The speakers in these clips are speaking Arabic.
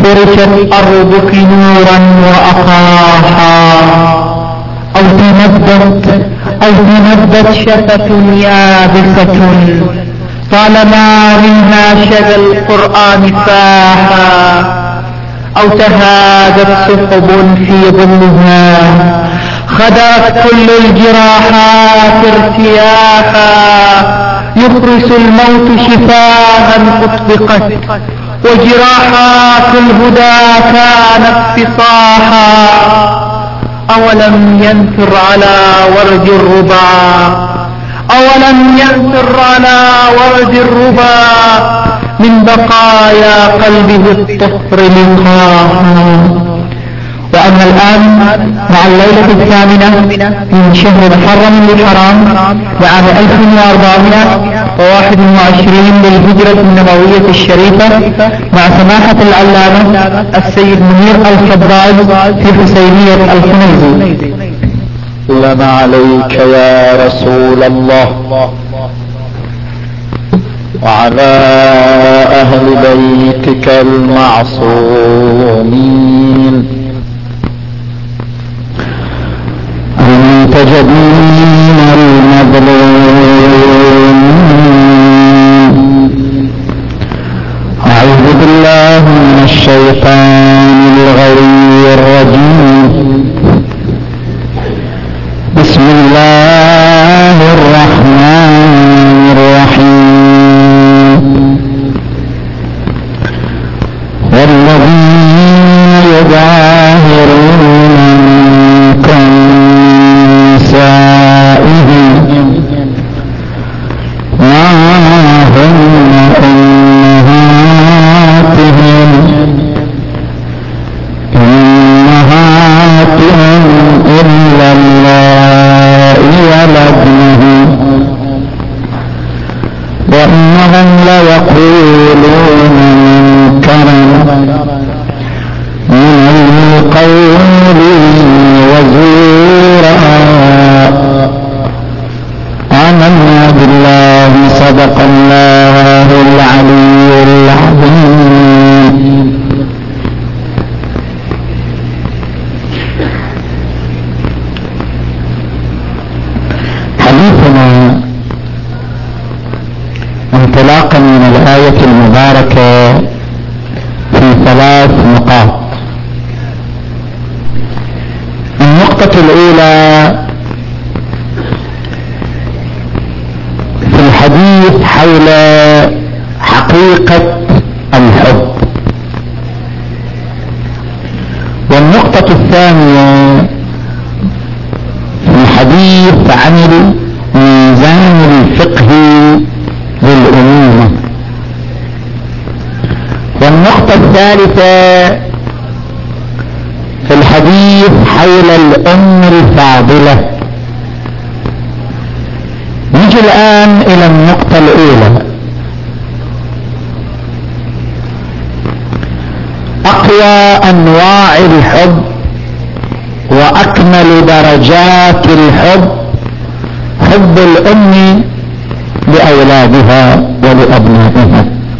فرشت أرضك نورا وأقاحا أو تمدت شفة يابسة طالما منها شذا القرآن فاحا أو تهادت سحب في ظلها خدعت كل الجراحات ارتياحا يفرس الموت شفاها أطبقت وجراحات الهدى كانت فصاحا أولم ينثر على ورد الربا من بقايا قلبه الطفر لقاها. وأما الآن مع الليلة الثامنة من شهر محرم الحرام لعام 1421 للهجرة النبوية الشريفة مع سماحة العلامة السيد منير الفضال في حسينية الخنيزي. سلام عليك يا رسول الله وعلى أهل بيتك المعصومين. أنت جبين المظلوم. أعوذ بالله من الشيطان الغوي الرجيم. بسم الله الرحمن الرحيم. والذين يظاهرون منكم نسائهم ما هن أمهاتهم إلا الله ولدنهم وإنهم ليقولون منكرا من القول وزورا. آمنا بالله. صدق الله العلي العظيم. حديثنا انطلاقا من الآية المباركة في 3 نقاط. النقطة الأولى في الحديث حول حقيقة الحب، والنقطة الثانية في الحديث عن الميزان الفقهي للأمومة، والنقطة الثالثة في الحديث حول الأم الفاضلة. نجي الآن إلى النقطة الأولى. أقوى أنواع الحب وأكمل درجات الحب حب الأم لأولادها ولأبنائها،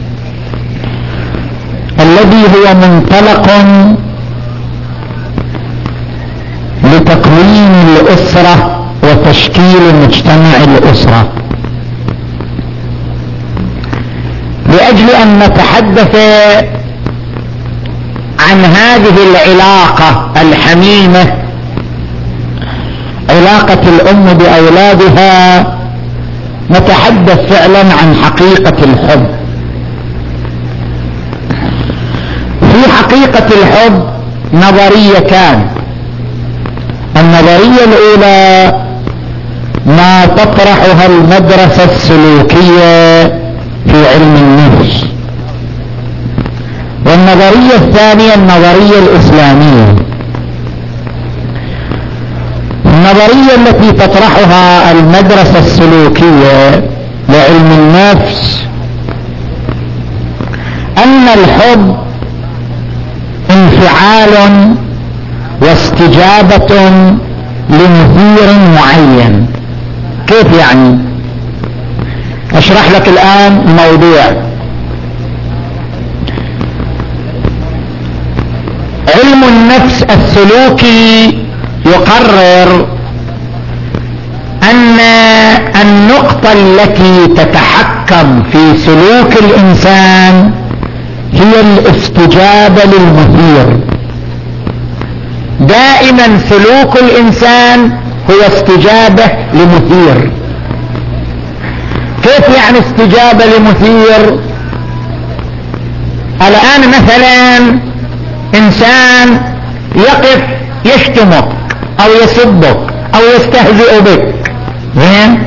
الذي هو منطلق لتقويم الأسرة وتشكيل مجتمع الأسرة. لأجل أن نتحدث عن هذه العلاقة الحميمة، علاقة الأم بأولادها، نتحدث فعلا عن حقيقة الحب. في حقيقة الحب نظريتان. النظرية الأولى ما تطرحها المدرسة السلوكية في علم النفس، والنظرية الثانية النظرية الإسلامية. النظرية التي تطرحها المدرسة السلوكية لعلم النفس أن الحب انفعال واستجابة لمثير معين. كيف يعني؟ أشرح لك الآن الموضوع. علم النفس السلوكي يقرر أن النقطة التي تتحكم في سلوك الإنسان هي الاستجابة للمثير. دائما سلوك الإنسان هو استجابة لمثير. كيف يعني استجابة لمثير؟ الآن مثلا إنسان يقف يشتمك أو يسبك أو يستهزئ بك، زين؟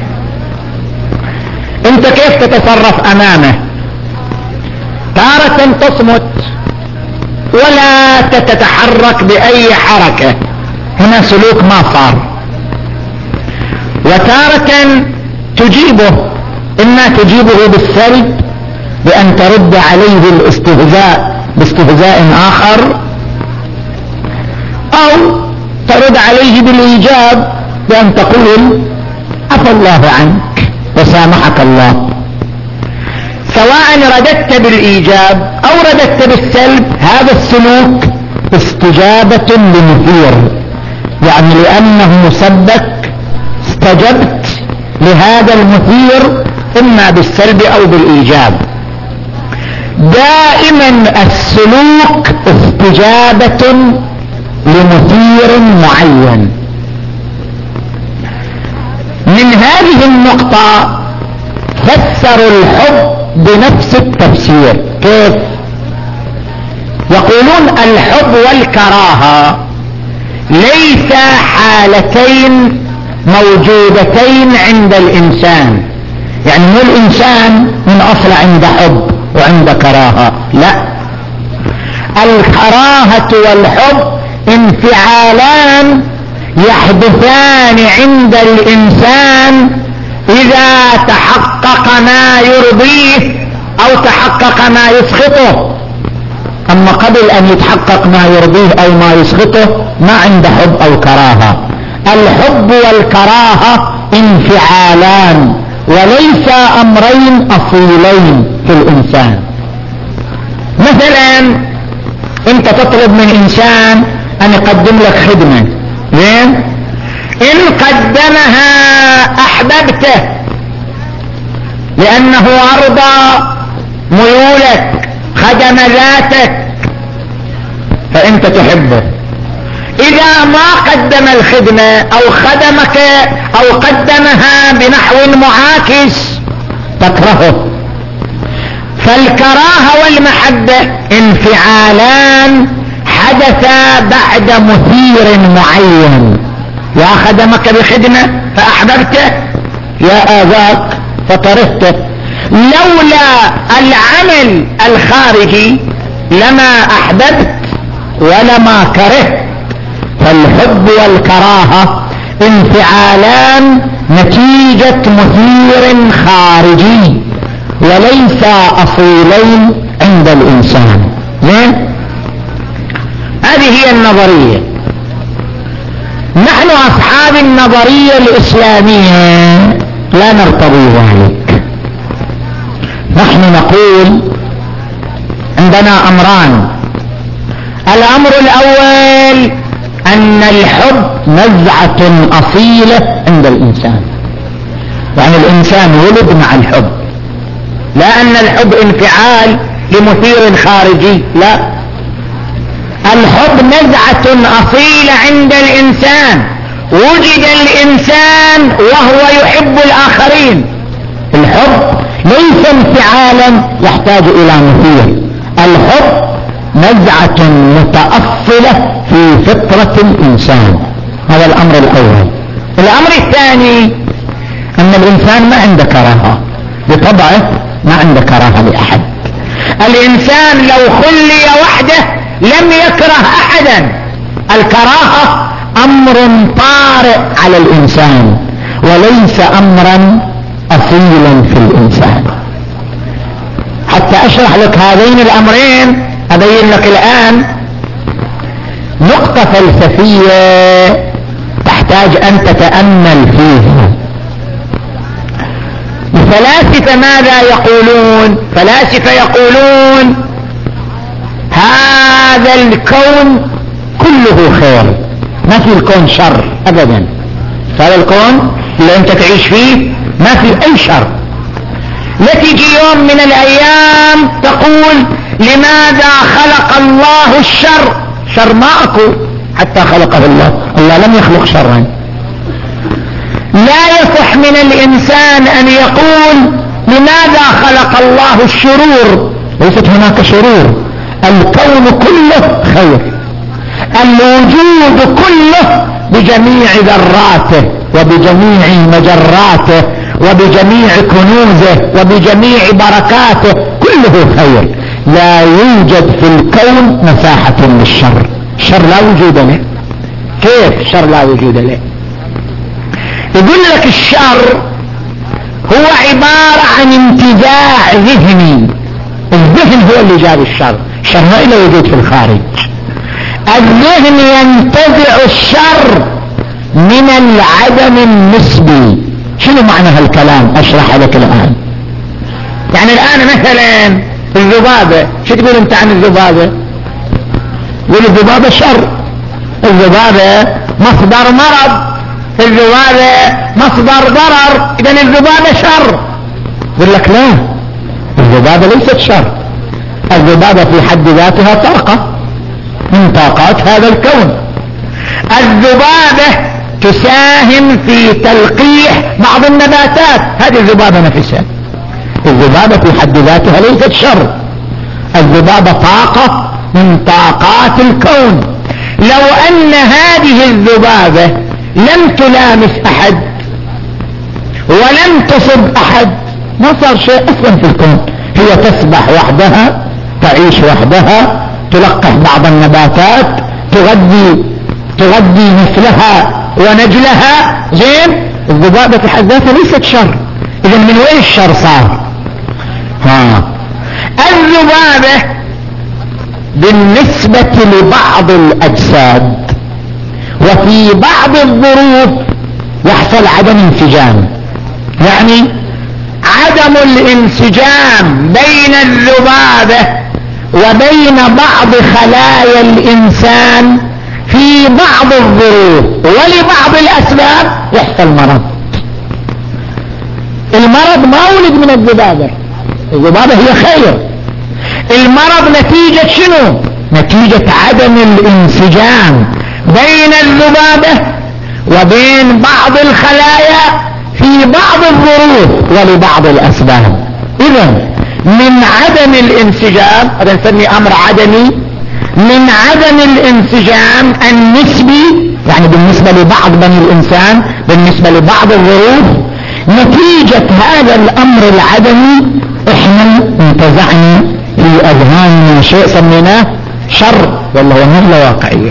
أنت كيف تتصرف أمامه؟ تارة تصمت ولا تتحرك بأي حركة، هنا سلوك ما صار. وتارة تجيبه، إما تجيبه بالسلب بأن ترد عليه الاستهزاء باستهزاء آخر، أو ترد عليه بالإيجاب بأن تقول عفى الله عنك وسامحك الله. سواء رددت بالإيجاب أو رددت بالسلب، هذا السلوك استجابة لمثير، يعني لأنه سبك استجبت لهذا المثير إما بالسلب أو بالإيجاب. دائما السلوك استجابة لمثير معين. من هذه النقطة فسروا الحب بنفس التفسير. كيف؟ يقولون الحب والكراهة ليس حالتين موجودتين عند الإنسان، يعني مو الإنسان من أصل عند حب وعند كراهة، لا، الكراهة والحب انفعالان يحدثان عند الإنسان إذا تحقق ما يرضيه أو تحقق ما يسخطه. أما قبل أن يتحقق ما يرضيه أو ما يسخطه ما عند حب أو كراهة. الحب والكراهة انفعالان وليس أمرين أصيلين في الإنسان. مثلا أنت تطلب من إنسان أن يقدم لك خدمة، زين؟ إن قدمها أحببته لأنه أرضى ميولك، خدم ذاتك، فأنت تحبه. إذا ما قدم الخدمة أو خدمك أو قدمها بنحو معاكس تكرهه. فالكراهة والمحبة انفعالان حدثا بعد مثير معين. يا خدمك بخدمة فأحببته، يا آذاك فكرهته. لولا العمل الخارجي لما أحببت ولما كرهت. فالحب والكراهة انفعالان نتيجة مثير خارجي وليس أصيلين عند الإنسان. زين؟ هذه هي النظرية. نحن أصحاب النظرية الإسلامية لا نرتضي ذلك. نحن نقول عندنا أمران. الأمر الأول أن الحب نزعة أصيلة عند الإنسان، يعني الإنسان ولد مع الحب، لا أن الحب انفعال لمثير خارجي، لا، الحب نزعة أصيلة عند الإنسان. وجد الإنسان وهو يحب الآخرين. الحب ليس انفعالا يحتاج إلى مثير، الحب نزعة متأصلة في فطرة الإنسان. هذا الأمر الأول. الأمر الثاني أن الإنسان ما عنده كراهة، بطبعه ما عنده كراهة لأحد. الإنسان لو خلي وحده لم يكره أحدا. الكراهة أمر طارئ على الإنسان وليس أمرا أصيلا في الإنسان. حتى أشرح لك هذين الأمرين أبين لك الآن نقطة فلسفية تحتاج أن تتأمل فيها. الفلاسفة ماذا يقولون؟ فلاسفة يقولون هذا الكون كله خير، ما في الكون شر ابدا. هذا الكون اللي انت تعيش فيه ما في اي شر. لا تيجي يوم من الايام تقول لماذا خلق الله الشر؟ شر ما اكو حتى خلقه الله، الله لم يخلق شرا. لا يصح من الانسان ان يقول لماذا خلق الله الشرور؟ ليست هناك شرور، الكون كله خير، الوجود كله بجميع ذراته وبجميع مجراته وبجميع كنوزه وبجميع بركاته كله خير. لا يوجد في الكون مساحة للشر، الشر لا وجود له. كيف الشر لا وجود له؟ يقول لك الشر هو عبارة عن انتزاع ذهني، الذهن هو اللي جاب الشر، الشر ما له وجود في الخارج. الذهن ينتزع الشر من العدم النسبي. شنو معنى هالكلام؟ اشرح لك الان. يعني الان مثلا الذبابة، شو تقول انت عن الذبابة؟ يقول الذبابة شر، الذبابة مصدر مرض، الذبابة مصدر ضرر، اذا الذبابة شر. يقول لك لا، الذبابة ليست شر، الذبابة في حد ذاتها طاقة من طاقات هذا الكون. الذبابة تساهم في تلقيح بعض النباتات، هذه الذبابة نفسها. الذبابة في حد ذاتها ليست شر، الذبابة طاقة من طاقات الكون. لو ان هذه الذبابة لم تلامس احد ولم تصب احد ما صار شيء اصلا في الكون، هي تسبح وحدها، تعيش وحدها، تلقح بعض النباتات، تغذي مثلها ونجلها. زين، الذبابة في حد ذاتها ليست شر، اذا من وين الشر صار؟ الذبابة بالنسبة لبعض الاجساد وفي بعض الظروف يحصل عدم انسجام. يعني عدم الانسجام بين الذبابة وبين بعض خلايا الانسان في بعض الظروف ولبعض الاسباب يحصل مرض. المرض ما ولد من الذبابة، الذبابة هي خير. المرض نتيجة شنو؟ نتيجة عدم الانسجام بين الذبابة وبين بعض الخلايا في بعض الظروف ولبعض الاسباب. اذا من عدم الانسجام، هذا نسميه امر عدمي، من عدم الانسجام النسبي، يعني بالنسبة لبعض بني الانسان، بالنسبة لبعض الظروف، نتيجة هذا الامر العدمي احنا انتزعنا في اذهاننا شيء سميناه شر، والله هو نهلة واقعية.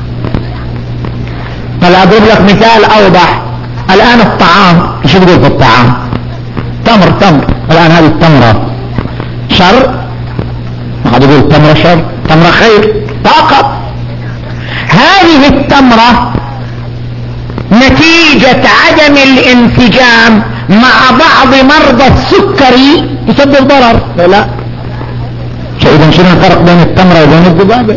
فلا اضرب لك مثال اوضح. الان الطعام، شو تقول في الطعام؟ تمر، الان هذه التمرة شر؟ ما حد يقول تمرة شر، تمرة خير، طاقة. هذه التمرة نتيجة عدم الانسجام مع بعض مرضى السكري يسبب ضرر. لا، اذا شنو الفرق بين التمرة وبين الذبابة؟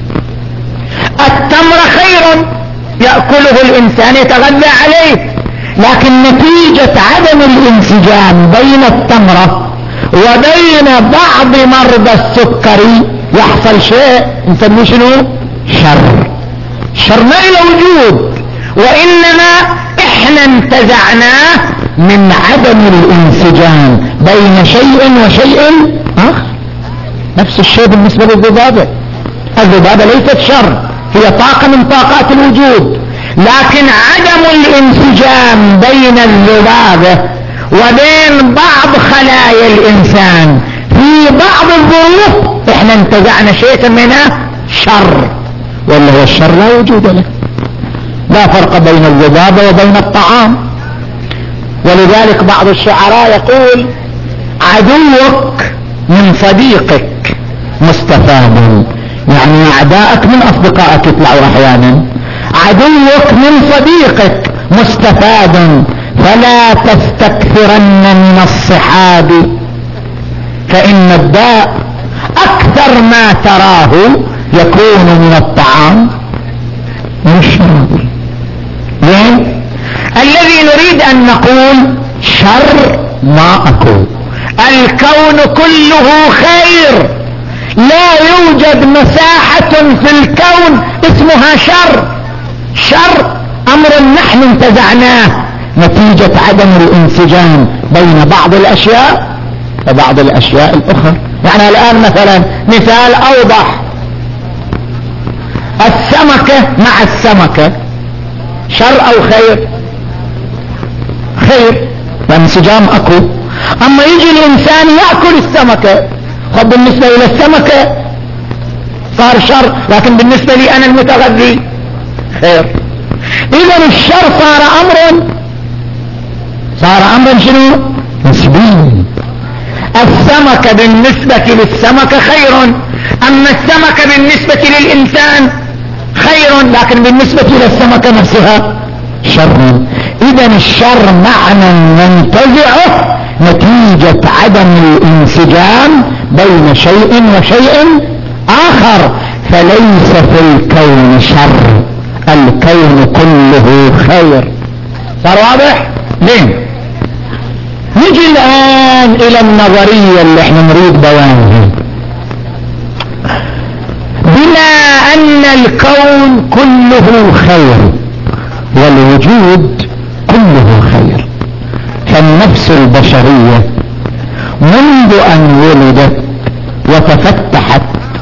التمرة خير يأكله الانسان يتغذى عليه، لكن نتيجة عدم الانسجام بين التمرة وبين بعض مرضى السكري يحصل شيء نسميه شنو؟ شر. شر ما له وجود، وانما احنا انتزعناه من عدم الانسجام بين شيء وشيء اخر. نفس الشيء بالنسبة للذبابة. الذبابة ليست شر، هي طاقة من طاقات الوجود، لكن عدم الانسجام بين الذبابة وبين بعض خلايا الانسان في بعض الظروف احنا انتزعنا شيء سميناه شر، واللي هو الشر لا وجود له. لا فرق بين الذبابة وبين الطعام. ولذلك بعض الشعراء يقول: عدوك من صديقك مستفاد. يعني اعدائك من اصدقائك يطلعوا احيانا. عدوك من صديقك مستفاد، فلا تستكثرن من الصحاب، فان الداء اكثر ما تراه يكون من الطعام. أن نقول شر ما أكو. الكون كله خير، لا يوجد مساحة في الكون اسمها شر. شر أمر نحن انتزعناه نتيجة عدم الانسجام بين بعض الأشياء وبعض الأشياء الأخرى. يعني الآن مثلا مثال أوضح، السمكة مع السمكة شر أو خير؟ خير، فانسجام أكو. أما يجي الإنسان يأكل السمكة، طب بالنسبة إلى السمكة صار شر، لكن بالنسبة لي أنا المتغذي خير. إذا الشر صار أمرا شنو؟ نسبي. السمكة بالنسبة للسمكة خير، أما السمكة بالنسبة للإنسان خير، لكن بالنسبة إلى السمكة نفسها شر. إذا الشر معنى ننتزعه نتيجة عدم الانسجام بين شيء وشيء آخر، فليس في الكون شر، الكون كله خير. صار واضح؟ ليه؟ نجي الآن إلى النظرية اللي احنا نريد بيانها. بما أن الكون كله خير والوجود كله خير، فالنفس البشرية منذ أن ولدت وتفتحت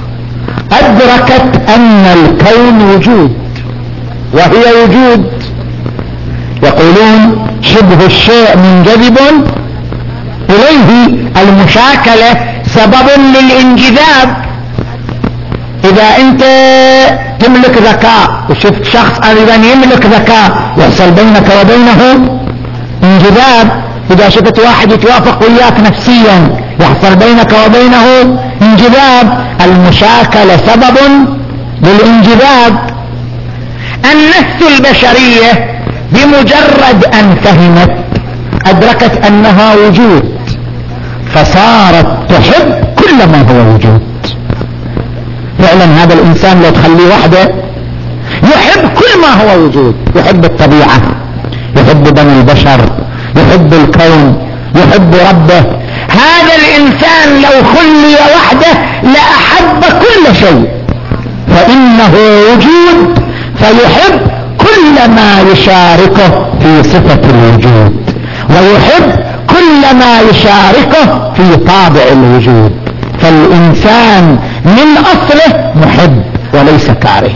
أدركت أن الكون وجود، وهي وجود. يقولون شبه الشيء منجذب إليه، المشاكلة سبب للانجذاب. إذا أنت تملك ذكاء وشفت شخص أيضا يملك ذكاء يحصل بينك وبينه انجذاب. إذا شفت واحد يتوافق وياك نفسيا يحصل بينك وبينه انجذاب. المشاكلة سبب للانجذاب. النفس البشرية بمجرد أن فهمت أدركت أنها وجود، فصارت تحب كل ما هو وجود. فعلا هذا الإنسان لو تخليه وحده يحب كل ما هو وجود، يحب الطبيعة، يحب بني البشر، يحب الكون، يحب ربه. هذا الإنسان لو خلي وحده لأحب كل شيء، فإنه وجود، فيحب كل ما يشاركه في صفة الوجود، ويحب كل ما يشاركه في طابع الوجود. فالإنسان من أصله محب وليس كاره.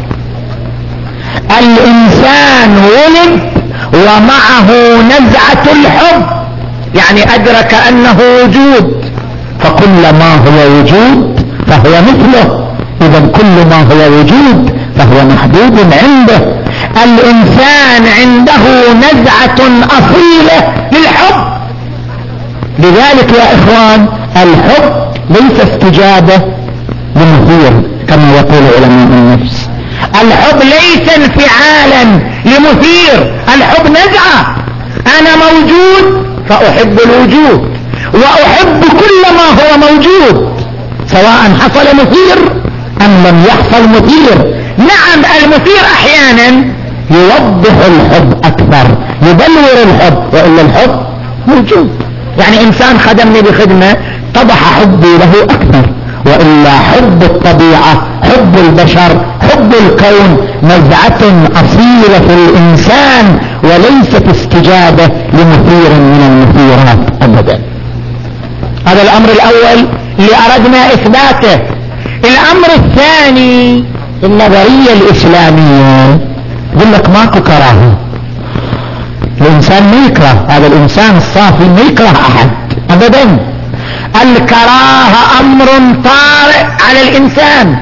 الإنسان ولد ومعه نزعة الحب، يعني أدرك أنه وجود، فكل ما هو وجود فهو مثله. إذا كل ما هو وجود فهو محبوب عنده. الإنسان عنده نزعة أصيلة للحب. لذلك يا إخوان الحب ليس استجابة لمثير كما يقول علماء النفس. الحب ليس انفعالا لمثير، الحب نزعة. أنا موجود فأحب الوجود، وأحب كل ما هو موجود سواء حصل مثير أم لم يحصل مثير. نعم المثير أحيانا يوضح الحب أكثر، يبلور الحب، وإلا الحب موجود. يعني إنسان خدمني بخدمة طبح حبي له أكثر، وإلا حب الطبيعة، حب البشر، حب الكون نزعة أصيلة في الإنسان، وليست استجابة لمثير من المثيرات أبدا. هذا الأمر الأول اللي أردنا إثباته. الأمر الثاني النظرية الإسلامية يقول لك ماكو كراهة، الإنسان ما يكره، هذا الإنسان الصافي ما يكره أحد أبدا. الكراهة أمر طارئ على الإنسان.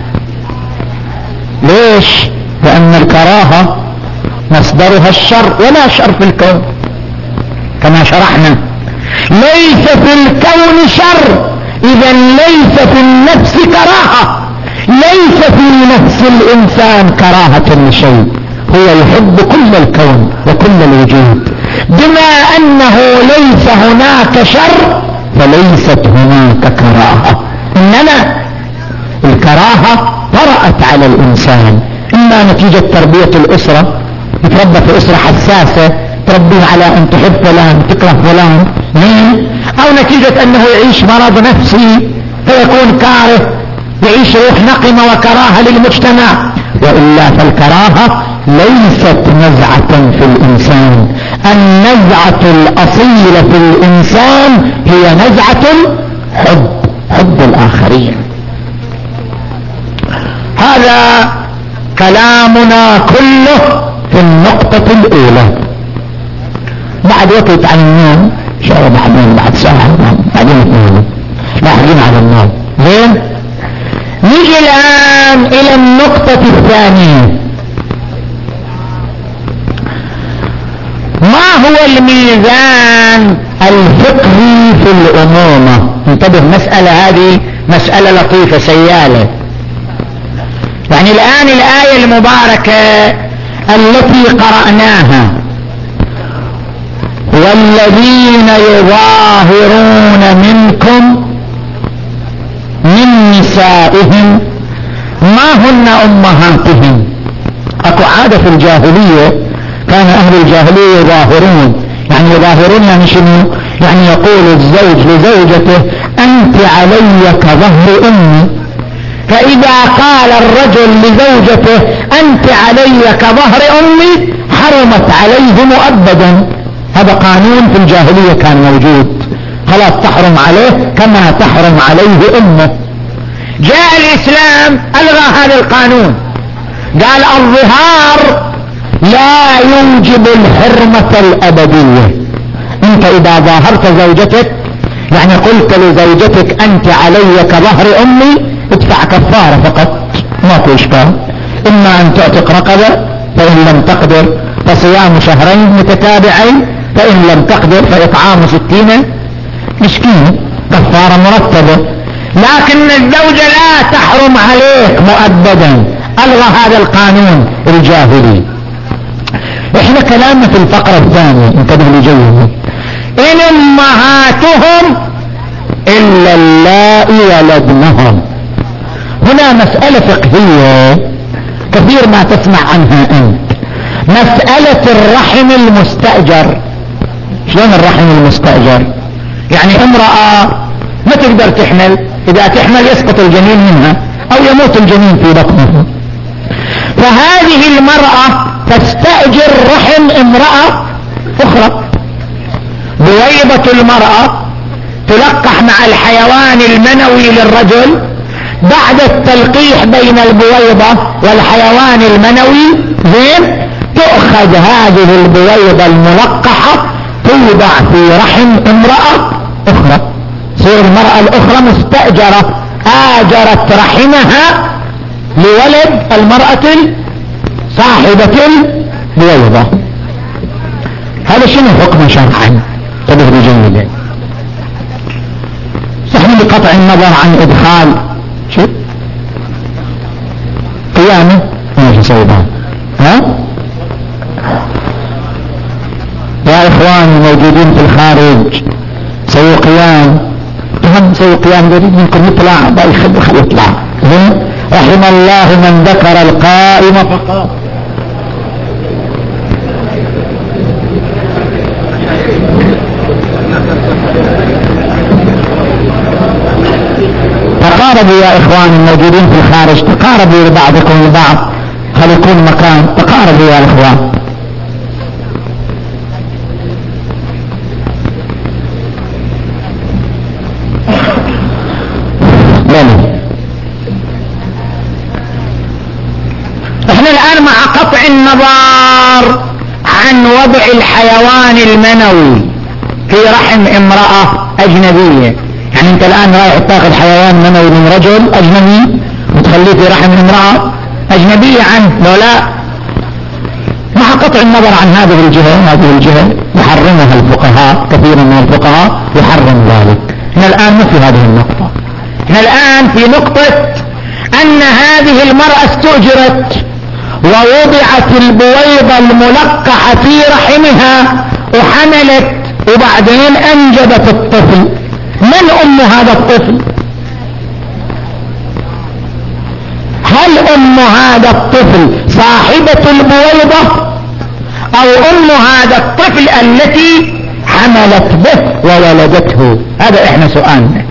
ليش؟ لأن الكراهة مصدرها الشر، ولا شر في الكون كما شرحنا. ليس في الكون شر، إذا ليس في النفس كراهة، ليس في نفس الإنسان كراهة لشيء، هو يحب كل الكون وكل الوجود. بما أنه ليس هناك شر فليست هناك كراهة، إنما الكراهة طرأت على الإنسان إما نتيجة تربية الأسرة، يتربى في أسرة حساسة تربيه على أن تحب فلان تكره فلان، أو نتيجة أنه يعيش مرض نفسي فيكون كاره، يعيش روح نقمة وكراهة للمجتمع. وإلا فالكراهة ليست نزعة في الإنسان، النزعة الأصيلة في الإنسان هي نزعة حب الآخرين. هذا كلامنا كله في النقطة الأولى. بعد وقت عن النوم إن شاء الله بعد ساعة بعدين نتنام لاحقين على النوم. زين، نيجي الآن إلى النقطة الثانية. ما هو الميزان الفقهي في الأمومة؟ انتبه، مسألة هذه مسألة لطيفة سيالة. يعني الآن الآية المباركة التي قرأناها والذين يظاهرون منكم من نسائهم ما هن أمهاتهم. أكو عادة في الجاهلية، كان أهل الجاهلية يظاهرون، يعني يظاهرون يعني شنو؟ يعني يقول الزوج لزوجته أنت علي كظهر أمي، فإذا قال الرجل لزوجته أنت علي كظهر أمي حرمت عليه مؤبدا. هذا قانون في الجاهلية كان موجود، خلاص تحرم عليه كما تحرم عليه أمه. جاء الإسلام ألغى هذا القانون، قال الظهار لا يوجب الحرمة الأبدية. انت إذا ظاهرت زوجتك يعني قلت لزوجتك أنت علي كظهر أمي، ادفع كفارة فقط، ماكو إشكال. إما أن تعتق رقبة، فإن لم تقدر فصيام شهرين متتابعين، فإن لم تقدر فإطعام 60 مسكين، كفارة مرتبة. لكن الزوجة لا تحرم عليك مؤبدا، ألغى هذا القانون الجاهلي. احنا كلامنا في الفقرة الثانية، انتبه لي جيدا، إن أمهاتهم إلا اللائي ولدنهم. هنا مسألة فقهية كثير ما تسمع عنها أنت، مسألة الرحم المستأجر. شلون الرحم المستأجر؟ يعني امرأة ما تقدر تحمل، إذا تحمل يسقط الجنين منها أو يموت الجنين في بطنها، فهذه المرأة تستأجر رحم امرأة أخرى. بويضة المرأة تلقح مع الحيوان المنوي للرجل، بعد التلقيح بين البويضة والحيوان المنوي زين تؤخذ هذه البويضة الملقحة توضع في رحم امرأة أخرى، تصير المرأة الأخرى مستأجرة، آجرت رحمها لولد المرأة صاحبة البويضة. هذا شنو حكم شرعا؟ انتبه بجيدا، صحيح بقطع النظر عن إدخال شو قيامه ماشي سيدان. ها يا إخوان الموجودين في الخارج سووا قيام، هم سووا قيام جديد منكم يطلع بأي خل يطلع. رحم الله من ذكر القائم فقط. تقاربوا يا إخوان الموجودين في الخارج، تقاربوا لبعضكم البعض، خلي يكون مكان، تقاربوا يا إخوان. احنا الآن مع قطع النظر عن وضع الحيوان المنوي في رحم امرأة أجنبية. يعني انت الآن رايح تاخذ حيوان منوي من رجل أجنبي وتخليه في رحم امرأة أجنبية عنه، لو لا مع قطع النظر عن هذه الجهة يحرمها الفقهاء، كثير من الفقهاء يحرم ذلك. احنا الآن ما في هذه النقطة، احنا الآن في نقطة أن هذه المرأة استؤجرت ووضعت البويضة الملقحة في رحمها وحملت وبعدين أنجبت الطفل. من أم هذا الطفل؟ هل أم هذا الطفل صاحبة البويضة او ام هذا الطفل التي حملت به وولدته؟ هذا احنا سؤالنا.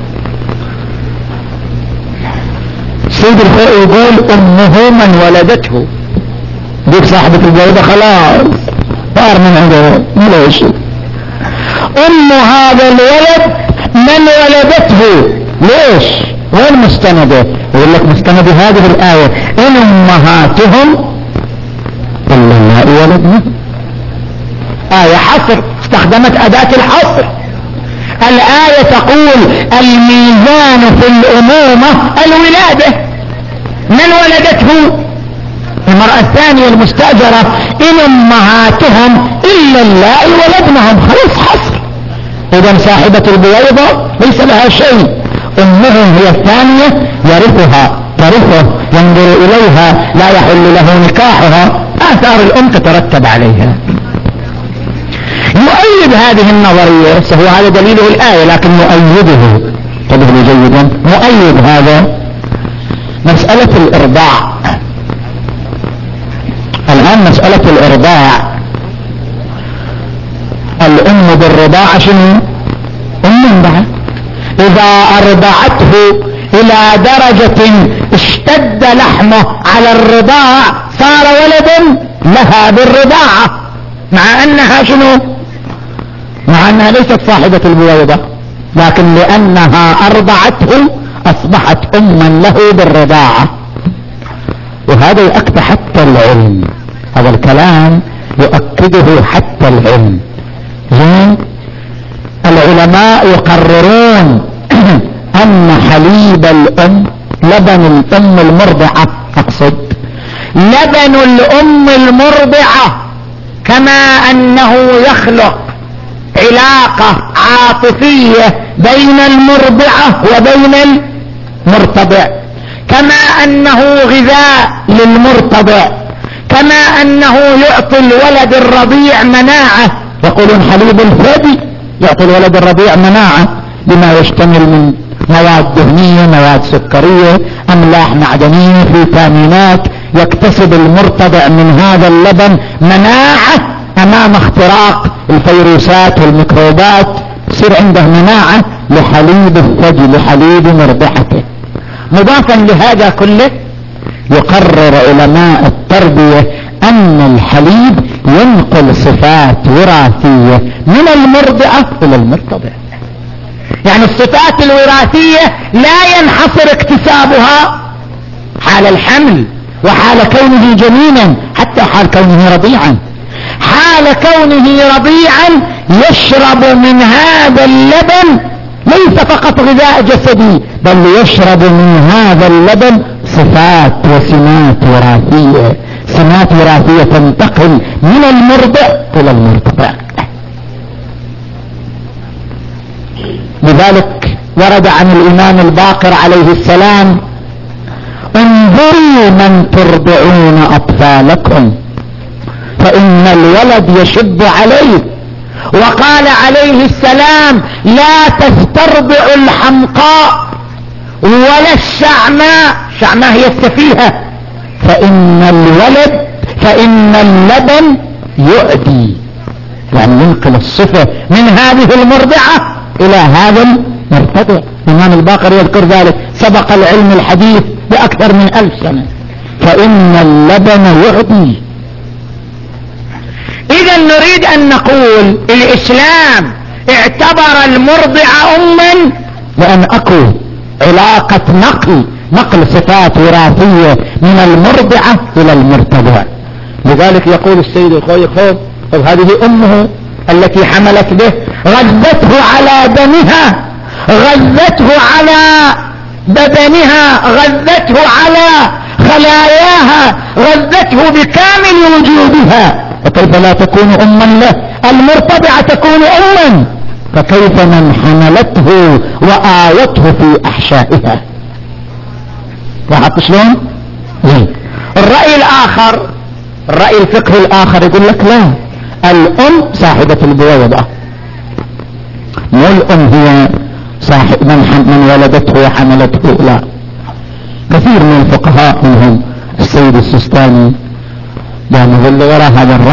سيد الخير يقول امه من ولدته، ديك صاحبة الجودة خلاص طار من عنده ليش. ام هذا الولد من ولدته، ليش؟ وين مستنده؟ يقول لك مستند هذه الآية إن أمهاتهم إلا اللائي ولدنا. آية حصر، استخدمت أداة الحصر. الآية تقول الميزان في الأمومة الولادة، من ولدته؟ المرأة الثانية المستأجرة إن أمهاتهم إلا اللائي ولدنهم، خلاص حصر. إذا صاحبة البويضة ليس لها شيء، أمه هي الثانية يرثها، ترثه، ينظر إليها، لا يحل له نكاحها، آثار الأم تترتب عليها. يؤيد هذه النظرية، هو هذا دليله الآية، لكن مؤيده، انتبهوا جيدا، مؤيد هذا مسألة الإرضاع. الآن مسألة الإرضاع، الأم بالرضاعة شنو؟ أم بعد، إذا أرضعته إلى درجة اشتد لحمه على الرضاع صار ولدا لها بالرضاعة، مع أنها شنو؟ مع أنها ليست صاحبة البويضة، لكن لأنها أرضعته أصبحت أما له بالرضاعة. وهذا يؤكد حتى العلم، هذا الكلام يؤكده حتى العلم. زين، العلماء يقررون أن حليب الأم، لبن الأم المرضعة، أقصد لبن الأم المرضعة، كما أنه يخلق علاقة عاطفية بين المرضعة وبين المرتضع، كما أنه غذاء للمرتضع، كما أنه يعطي الولد الرضيع مناعة. يقولون حليب الثدي يعطي الولد الرضيع مناعة لما يشتمل من مواد دهنية، مواد سكرية، أملاح معدنية، فيتامينات، يكتسب المرتضع من هذا اللبن مناعة أمام اختراق الفيروسات والميكروبات، يصير عنده مناعة لحليب الثدي، لحليب مرضعته. مضافا لهذا كله يقرر علماء التربية أن الحليب ينقل صفات وراثية من المرضعة إلى المرتضع، يعني الصفات الوراثية لا ينحصر اكتسابها حال الحمل وحال كونه جنينا، حتى حال كونه رضيعا. حال كونه رضيعا يشرب من هذا اللبن ليس فقط غذاء جسدي، بل يشرب من هذا اللبن صفات وسمات وراثية، سمات وراثية تنتقل من المرضع إلى المرتضع. لذلك ورد عن الإمام الباقر عليه السلام: انظروا من ترضعون أطفالكم فإن الولد يشب عليه. وقال عليه السلام: لا تسترضعوا الحمقاء ولا الشعماء، شعماء هي السفيهة، فإن اللبن يؤدي، يعني ينقل الصفة من هذه المرضعة إلى هذا المرتضع. الإمام الباقر يذكر ذلك، سبق العلم الحديث بأكثر من 1000 سنة. فإن اللبن يؤدي. إذا نريد أن نقول الإسلام اعتبر المرضع أما، لأن أكو علاقة نقل صفات وراثية من المرضعة إلى المرتضع. لذلك يقول السيد الخوي: هذه أمه التي حملت به، غذته على دمها، غذته على بدنها، غذته على خلاياها، غذته بكامل وجودها، فكيف لا تكون أما له؟ المرتضعة تكون أما، فكيف من حملته وآوته في أحشائها؟ لاحظت شلون؟ الرأي الآخر، الرأي الفقهي الآخر يقول لك لا، الأم صاحبة البويضة، مو الأم هي صاحب من ولدته وحملته، لا. كثير من الفقهاء منهم السيد السستاني دام ظل وراء هذا الرأي،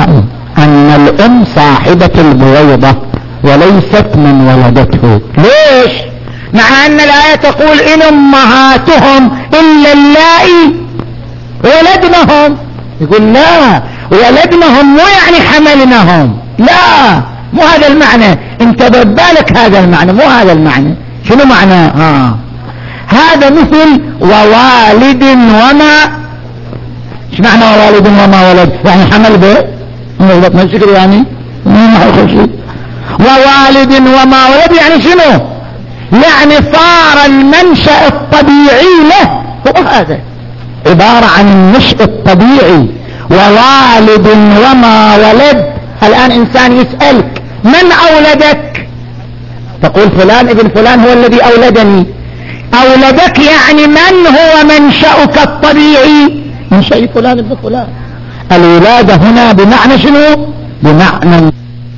ان الام صاحبة البويضة وليست من ولدته. ليش؟ مع ان الاية تقول ان امهاتهم الا اللائي ولدنهم. يقول لا، ولدنهم مو يعني حملنهم، لا مو هذا المعنى، انت ببالك هذا المعنى، مو هذا المعنى. شنو معنى؟ هذا مثل ووالد وما. ايش معنى ووالد وما ولد؟ يعني حمل به ولد، ما شكل يعني ما يخل شيء. ووالد وما ولد يعني شنو؟ يعني صار المنشأ الطبيعي له هو هذا، عبارة عن النشء الطبيعي. ووالد وما ولد. الآن إنسان يسألك من أولدك؟ تقول فلان ابن فلان هو الذي أولدني. أولدك يعني من هو منشأك الطبيعي؟ منشأ فلان ابن فلان. الولادة هنا بمعنى شنو؟ بمعنى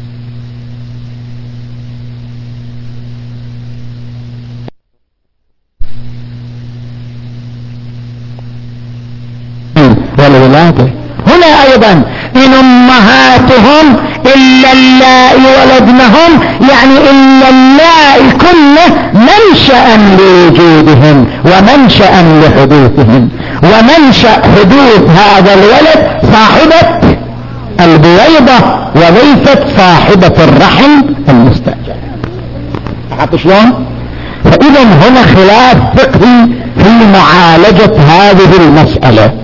والولادة. هنا أيضا إن أمهاتهم إلا اللائي ولدنهم، يعني إلا اللائي كله منشأ لوجودهم ومنشأ لحدوثهم. ومنشأ حدوث هذا الولد صاحبة البويضة وليست صاحبة الرحم المستأجر. عرفت شلون؟ فإذا هنا خلاف فقهي في معالجة هذه المسألة.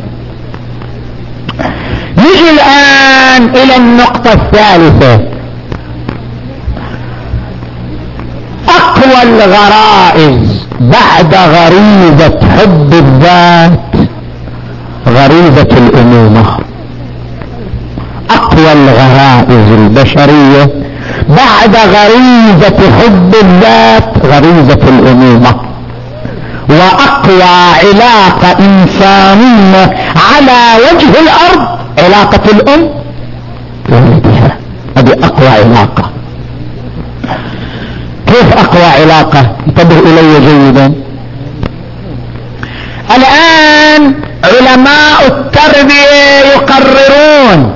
نجي الآن إلى النقطة الثالثة. أقوى الغرائز بعد غريزة حب الذات غريزة الأمومة. أقوى الغرائز البشرية بعد غريزة حب الذات غريزة الأمومة. وأقوى علاقة إنسانية على وجه الأرض علاقة الأم بولدها. هذه أقوى علاقة. كيف أقوى علاقة؟ انتبه إلي جيدا. الآن علماء التربية يقررون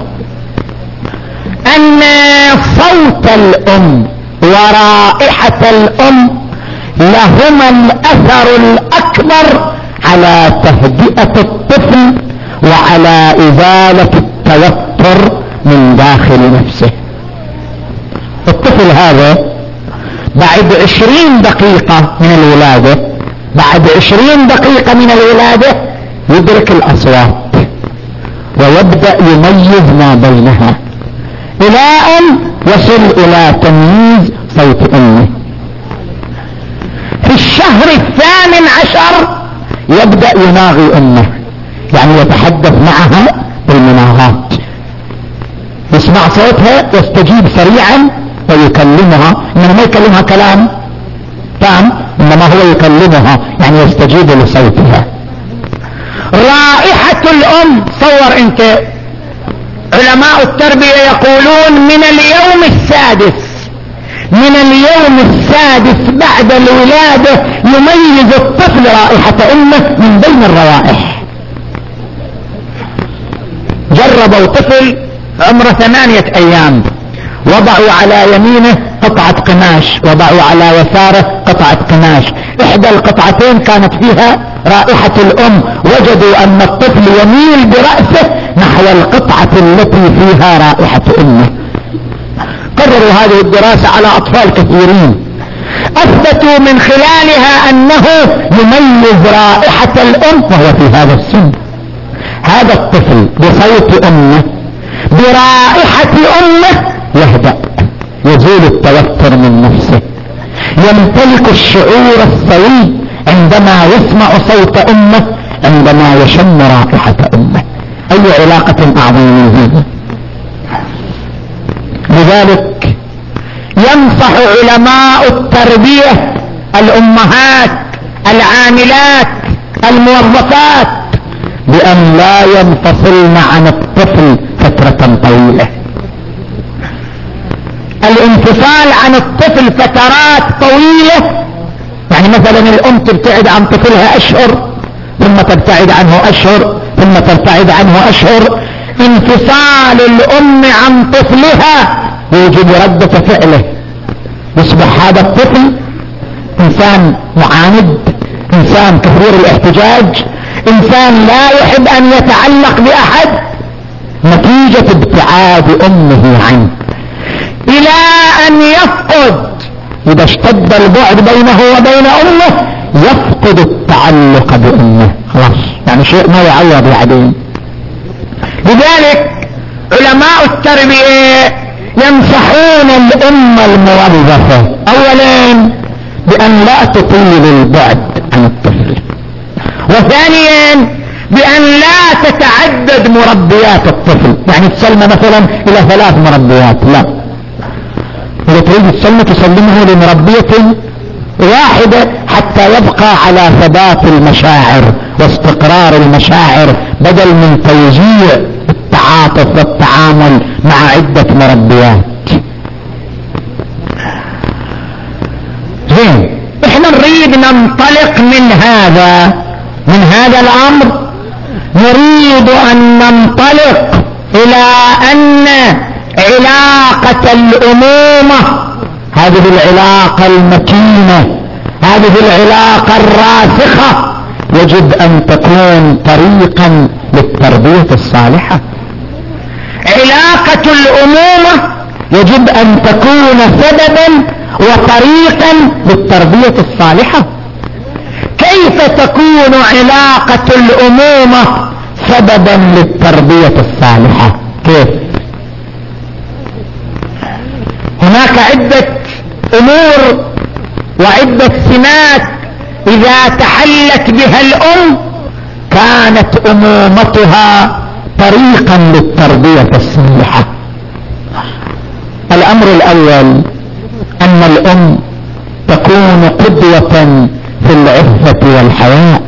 أن صوت الأم ورائحة الأم لهما الأثر الأكبر على تهدئة الطفل وعلى إزالة التوتر من داخل نفسه. الطفل هذا بعد 20 دقيقة من الولادة، بعد 20 دقيقة من الولادة يدرك الأصوات ويبدأ يميز ما بينها إلى أن يصل إلى تمييز صوت أمه. في الشهر 18 يبدأ يناغي أمه، يعني يتحدث معها بالمناغات، يسمع صوتها يستجيب سريعا ويكلمها. إنما ما يكلمها كلام تام، إنما هو يكلمها يعني يستجيب لصوتها. رائحة الأم، صور أنت، علماء التربية يقولون من اليوم السادس بعد الولادة يميز الطفل رائحة أمه من بين الروائح. جربوا طفل عمره 8 أيام، وضعوا على يمينه قطعة قماش، وضعوا على يساره قطعة قماش، إحدى القطعتين كانت فيها رائحة الأم، وجدوا أن الطفل يميل برأسه نحو القطعة التي فيها رائحة أمه. قرروا هذه الدراسة على أطفال كثيرين، أثبتوا من خلالها أنه يميز رائحة الأم وهو في هذا السن. هذا الطفل بصوت أمه برائحة أمه يهدأ، يزول التوتر من نفسه، يمتلك الشعور السوي عندما يسمع صوت أمه، عندما يشم رائحة أمه. أي علاقة أعظم من هذا؟ لذلك ينصح علماء التربية الأمهات العاملات الموظفات بأن لا ينفصلن عن الطفل فترة طويلة. الانفصال عن الطفل فترات طويلة، يعني مثلا الأم تبتعد عن طفلها أشهر، ثم تبتعد عنه أشهر، ثم تبتعد عنه أشهر، انفصال الام عن طفلها يوجب ردة فعله، يصبح هذا الطفل انسان معاند، انسان كثير الاحتجاج، انسان لا يحب ان يتعلق باحد نتيجة ابتعاد امه عنه، الى ان يفقد، اذا اشتد البعد بينه وبين امه يفقد التعلق بامه، خلاص يعني شيء ما يعوض بعدين. لذلك علماء التربية ينصحون الأمة الموظفة اولا بان لا تطيل البعد عن الطفل، وثانيا بان لا تتعدد مربيات الطفل، يعني تسلم مثلا الى 3 مربيات، لا، اذا تريد تسلمه تسلمه لمربية واحدة حتى يبقى على ثبات المشاعر واستقرار المشاعر، بدل من توزيع التعاطف والتعامل مع عدة مربيات. زين، احنا نريد ننطلق من هذا الامر، نريد ان ننطلق الى ان علاقة الامومة، هذه العلاقة المتينة، هذه العلاقة الراسخة، يجب ان تكون طريقا للتربية الصالحة. علاقة الامومة يجب ان تكون سببا وطريقا للتربية الصالحة. كيف تكون علاقة الامومة سببا للتربية الصالحة؟ كيف؟ هناك عدة امور وعدة سمات اذا تحلت بها الام كانت امومتها طريقا للتربية الصالحة. الامر الاول ان الام تكون قدوة في العفة والحياء،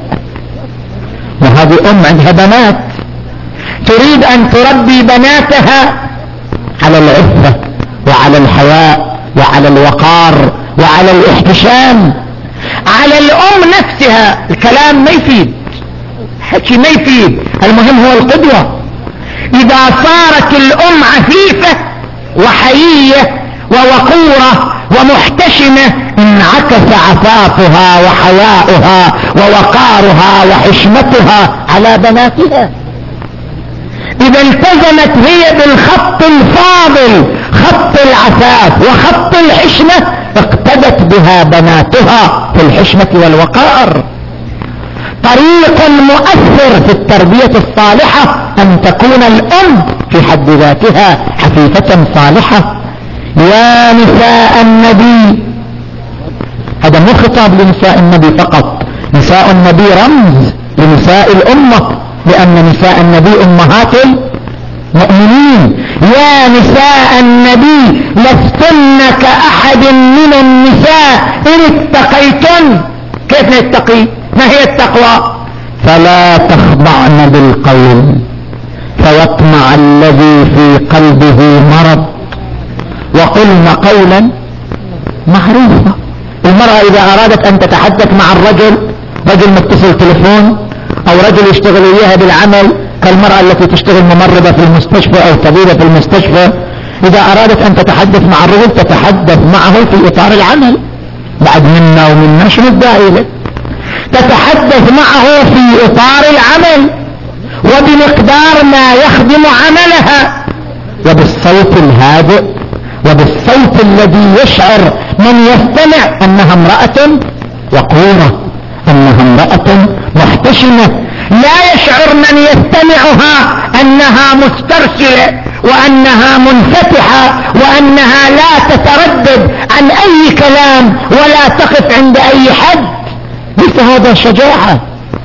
وهذه ام عندها بنات تريد ان تربي بناتها على العفة وعلى الحياء وعلى الوقار وعلى الاحتشام. على الام نفسها الكلام ما يفيد، حكي ما يفيد، المهم هو القدوة. اذا صارت الام عفيفة وحيية ووقورة ومحتشمة انعكس عفافها وحياؤها ووقارها وحشمتها على بناتها. اذا التزمت هي بالخط الفاضل، خط العفاف وخط الحشمة، اقتدت بها بناتها في الحشمة والوقار. طريق مؤثر في التربية الصالحة ان تكون الام في حد ذاتها حفيفة صالحة. يا نساء النبي، هذا مو خطاب لنساء النبي فقط، نساء النبي رمز لنساء الامة، لان نساء النبي امهات المؤمنين. يا نساء النبي لستن كأحد من النساء ان اتقيتن. كيف نتقي؟ ما هي التقوى؟ فلا تخضعن بالقول فيطمع الذي في قلبه مرض وقلن قولا معروفا. المرأة اذا ارادت ان تتحدث مع الرجل، رجل متصل تلفون او رجل يشتغل وياها بالعمل، كالمرأة التي تشتغل ممرضة في المستشفى او طبيبة في المستشفى، اذا ارادت ان تتحدث مع الرجل تتحدث معه في اطار العمل، بعد منا ومنا شنو الداعي له؟ تتحدث معه في اطار العمل وبمقدار ما يخدم عملها، وبالصوت الهادئ وبالصوت الذي يشعر من يستمع انها امرأة وقورة، انها امرأة محتشمة. لا يشعر من يستمعها انها مسترسلة وانها منفتحة وانها لا تتردد عن اي كلام ولا تقف عند اي حد. ليس هذا شجاعة.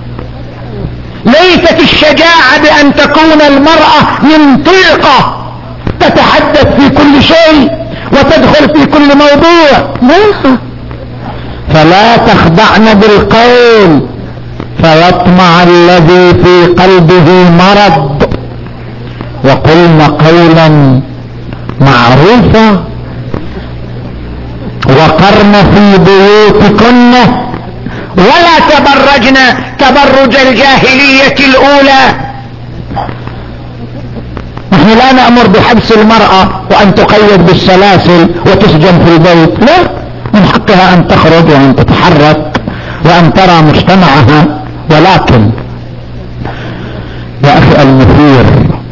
ليست الشجاعة بان تكون المرأة منطلقة تتحدث في كل شيء وتدخل في كل موضوع، لا. فلا تخضعن بالقول فيطمع الذي في قلبه مرض وقلن قولا معروفا وقرن في بيوتكن ولا تبرجن تبرج الجاهلية الأولى. يعني لا نأمر بحبس المرأة وأن تقيد بالسلاسل وتسجن في البيت، لا، من حقها أن تخرج وأن تتحرك وأن ترى مجتمعها. ولكن يا أخي المثير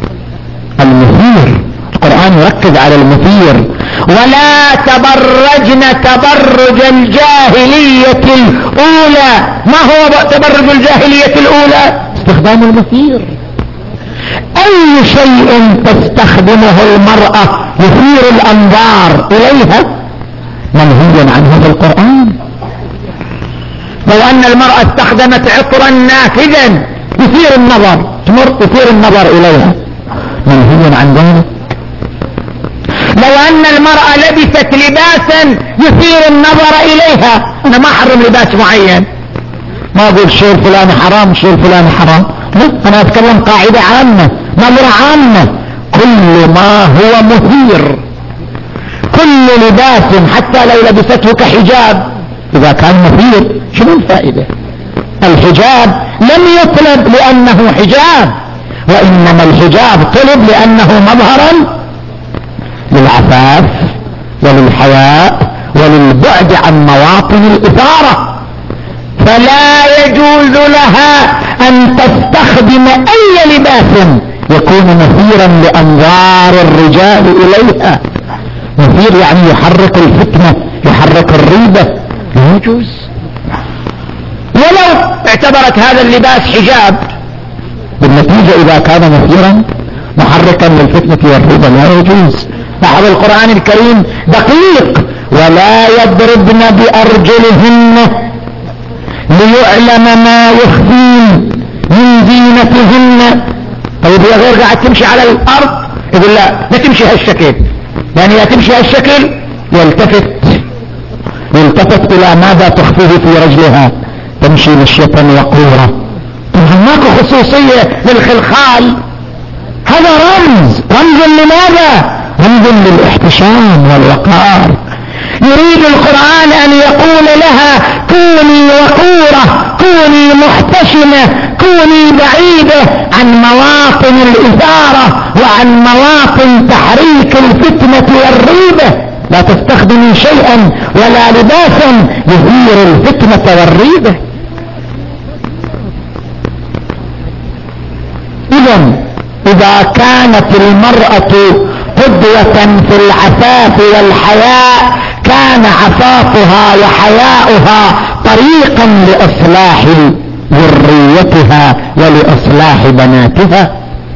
القرآن يركز على المثير. ولا تبرجن تبرج الجاهلية الأولى. ما هو تبرج الجاهلية الأولى؟ استخدام المثير. أي شيء تستخدمه المرأة يثير الأنظار إليها منهي عنه في القرآن. لو أن المرأة استخدمت عطرا نافذا يثير النظر إليها منهي عن ذلك. لو أن المرأة لبست لباسا يثير النظر إليها، أنا ما أحرم لباس معين، ما أقول شيء فلان حرام شيء فلان حرام، لا، أنا أتكلم قاعدة عامة، نظرة عامة. كل ما هو مثير، كل لباس حتى لو لبسته كحجاب إذا كان مثير شنو الفائدة؟ الحجاب لم يطلب لأنه حجاب، وإنما الحجاب طلب لأنه مظهرا للعفاف وللحياء وللبعد عن مواطن الإثارة. فلا يجوز لها أن تستخدم أي لباس يكون مثيرا لأنظار الرجال إليها. مثير يعني يحرك الفتنة، يحرك الريبة، لا يجوز. ولو اعتبرت هذا اللباس حجاب بالنتيجة إذا كان مثيرا محركا للفتنة والريبة لا يجوز. لاحظ القرآن الكريم دقيق. ولا يضربن بأرجلهن ليعلم ما يخفين من زينتهن. طيب هي غير قاعد تمشي على الأرض، يقول لا تمشي هالشكل، يعني لا تمشي هالشكل يلتفت إلى ماذا تخفيه في رجلها، تمشي مشية وقورة. هناك خصوصية للخلخال، هذا رمز لماذا؟ رمز للاحتشام والوقار. يريد القرآن أن يقول لها كوني وقورة، كوني محتشمة، كوني بعيدة عن مواطن الإثارة وعن مواطن تحريك الفتنة والريبة. لا تستخدمي شيئا ولا لباسا يثير الفتنة والريبة. إذا كانت المرأة قدوة في العفاف والحياء كان عفافها وحياؤها طريقا لإصلاح ذريتها ولإصلاح بناتها.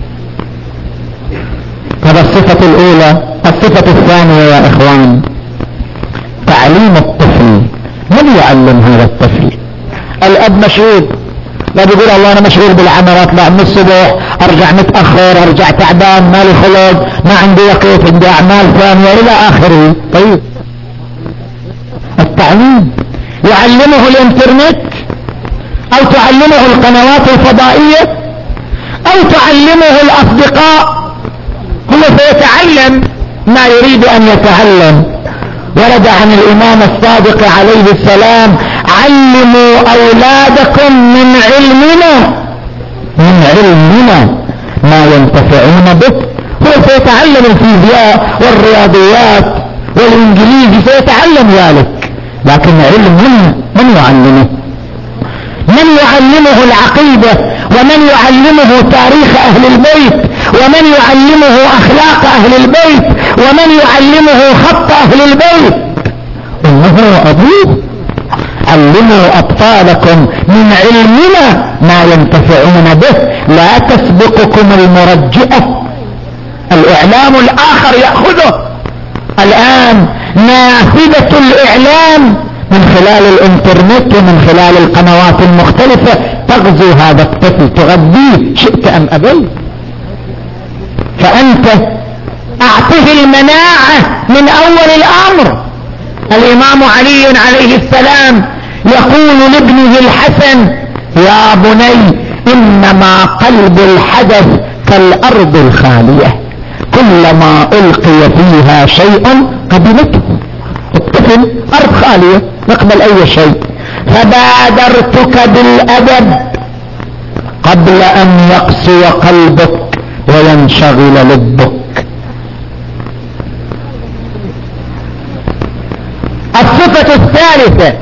هذا الصفة الأولى. الصفة الثانية يا إخوان تعليم الطفل. من يعلم هذا الطفل؟ الأب مشغول، لا بيقول الله أنا مشغول بالعمل، أطلع من الصبح أرجع متأخر، أرجع تعبان، مالي خلق، ما عندي وقت، عندي أعمال ثانية إلى آخره. طيب التعليم يعلمه الإنترنت أو تعلمه القنوات الفضائية أو تعلمه الأصدقاء، هو سيتعلم ما يريد أن يتعلم. ورد عن الإمام الصادق عليه السلام علموا أولادكم من علمنا ما ينتفعون به. هو سيتعلم الفيزياء والرياضيات والإنجليزي، سيتعلم ذلك، لكن علمنا من يعلمه؟ من يعلمه العقيدة، ومن يعلمه تاريخ أهل البيت، ومن يعلمه أخلاق أهل البيت، ومن يعلمه خط أهل البيت؟ إنه أبوه. علموا أطفالكم من علمنا ما ينتفعون به، لا تسبقكم المرجئة. الإعلام الآخر يأخذه الآن، نافذة الإعلام من خلال الإنترنت ومن خلال القنوات المختلفة تغزو هذا الطفل، تغذيه شئت أم أبيت. فأنت أعطه المناعة من أول الأمر. الإمام علي عليه السلام يقول لابنه الحسن يا بني إنما قلب الحدث كالأرض الخالية، كلما ألقي فيها شيء قبلته. الطفل أرض خالية نقبل أي شيء. فبادرتك بالأدب قبل أن يقسو قلبك وينشغل لبك. الصفة الثالثة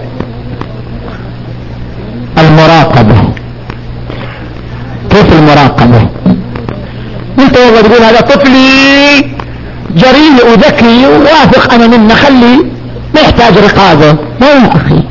المراقبة. كيف المراقبة؟ انت والله تقول هذا طفلي جريء وذكي وواثق انا منه خلي ما يحتاج رقابة. لا يا اخي،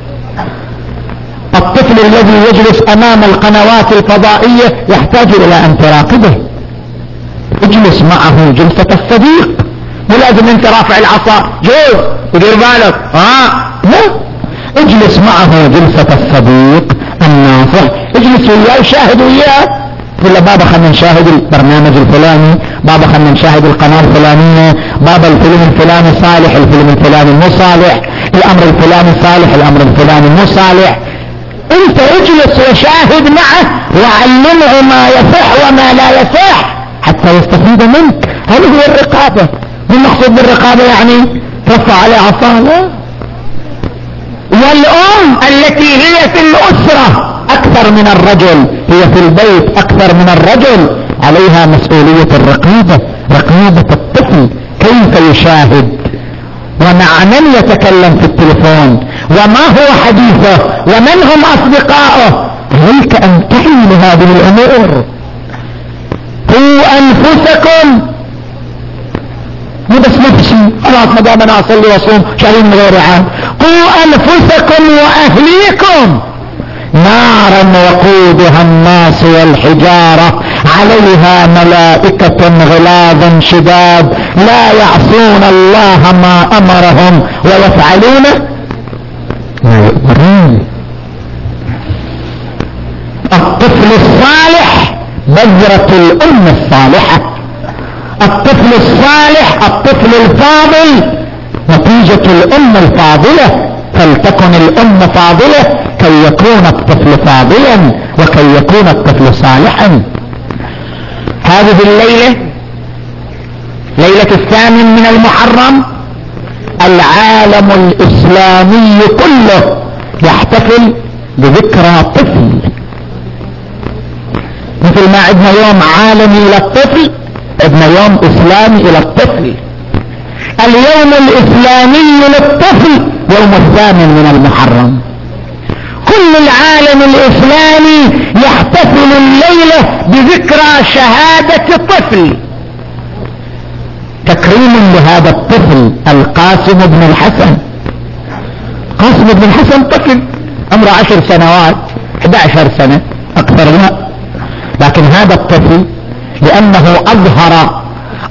الطفل الذي يجلس امام القنوات الفضائية يحتاج الى ان تراقبه. اجلس معه جلسة الصديق، مو لازم انت رافع العصا جو ودير بالك لا، اجلس معه جلسة الصديق الناصح، اجلس وياه وشاهد وياه. ولا بابا خلنا نشاهد البرنامج الفلاني، بابا خلنا نشاهد القناة الفلانية، بابا الفيلم الفلاني صالح، الفيلم الفلاني مو صالح، الامر الفلاني صالح، الامر الفلاني مو صالح. انت اجلس وشاهد معه وعلمه ما يصح وما لا يصح حتى يستفيد منك. هذه هي الرقابة. والمقصود بالرقابة يعني ترفع عليه عصا لا. والام التي هي في الاسرة اكثر من الرجل، هي في البيت اكثر من الرجل، عليها مسؤولية الرقابة، رقابة الطفل كيف يشاهد ومع من يتكلم في التلفون وما هو حديثه ومن هم اصدقائه. عليك ان تعي لهذه الامور. قوا انفسكم، مو بس نفسي خلاص ما دام انا اصلي واصوم شايلين من غير عام. قوا انفسكم واهليكم نارا وقودها الناس والحجارة عليها ملائكة غلاظ شداد لا يعصون الله ما امرهم ويفعلون ما يؤمرون. الطفل الصالح بذرة الام الصالحة، الطفل الصالح الطفل الفاضل نتيجة الام الفاضلة. فلتكن الام فاضلة كي يكون الطفل فاضلا وكي يكون الطفل صالحا. هذه الليلة ليلة 8 من المحرم العالم الاسلامي كله يحتفل بذكرى طفل. مثل ما عندنا يوم عالمي للطفل عندنا يوم اسلامي الى الطفل. اليوم الاسلامي للطفل يوم 8 من المحرم. كل العالم الاسلامي يحتفل الليلة بذكرى شهادة طفل تكريم لهذا الطفل القاسم بن الحسن. قاسم بن الحسن طفل عمره 10 سنوات 11 سنة اكثر لا، لكن هذا الطفل لانه اظهر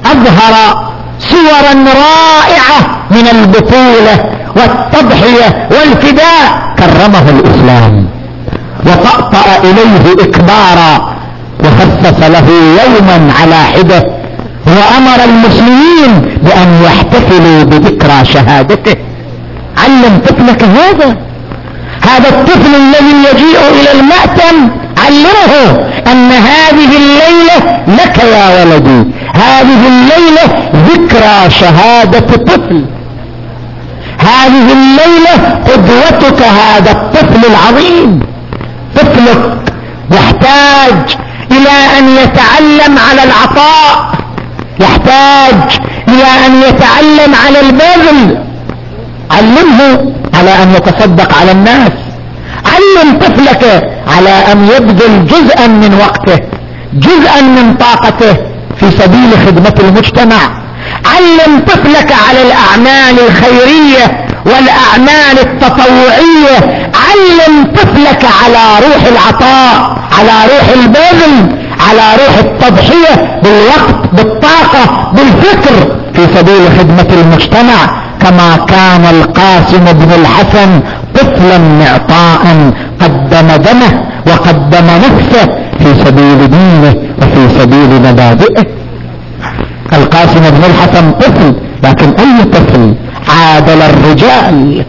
صورا رائعة من البطولة والتضحية والفداء كرمه الاسلام وطأطأ اليه اكبارا وخصص له يوما على حدة وامر المسلمين بان يحتفلوا بذكرى شهادته. علم طفلك هذا الطفل الذي يجيء الى المأتم علمه ان هذه الليلة لك يا ولدي، هذه الليلة ذكرى شهادة طفل، هذه الليلة قدوتك هذا الطفل العظيم. طفلك يحتاج الى ان يتعلم على العطاء، يحتاج الى ان يتعلم على البذل. علمه على ان يتصدق على الناس، علم طفلك على ان يبذل جزءا من وقته جزءا من طاقته في سبيل خدمة المجتمع. علم طفلك على الاعمال الخيرية والاعمال التطوعية. علم طفلك على روح العطاء، على روح البذل، على روح التضحية بالوقت بالطاقة بالفكر في سبيل خدمة المجتمع كما كان القاسم بن الحسن طفلا معطاء قدم دمه وقدم نفسه في سبيل دينه وفي سبيل مبادئه. القاسم بن الحسن طفل، لكن اي طفل عادل الرجال.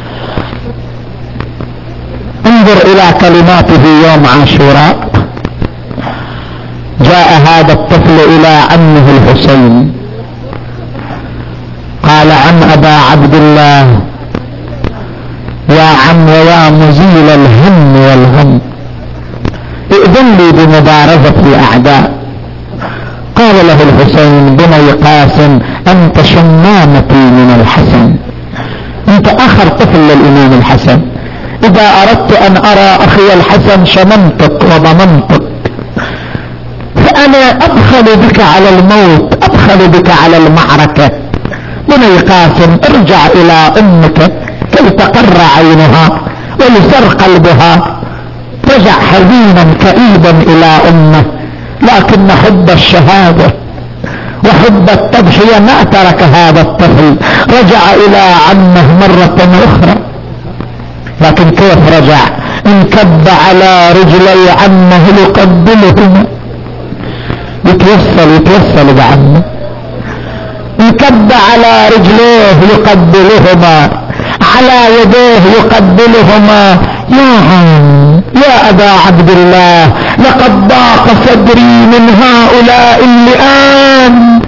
انظر الى كلماته يوم عاشوراء. جاء هذا الطفل الى عمه الحسين قال: عم ابا عبد الله، يا عم ويا مزيل الهم والغم، ائذن لي بمبارزة الاعداء. قال له الحسين بني قاسم انت شمامتي من الحسن، انت اخر طفل للامام الحسن، اذا اردت ان ارى اخي الحسن شممتك وضممتك، فانا ادخل بك على الموت، ادخل بك على المعركة. بني قاسم ارجع الى امك كي تقر عينها ويسر قلبها. رجع حزينا كئيبا الى امه، لكن حب الشهادة وحب التضحية ما ترك هذا الطفل، رجع الى عمه مرة اخرى. لكن كيف رجع؟ انكب على رجلي عمه يقبلهما، يتوسل بعمه، انكب على رجليه يقبلهما، على يديه يقبلهما. يا عم يا ابا عبد الله، لقد ضاق صدري من هؤلاء اللئام،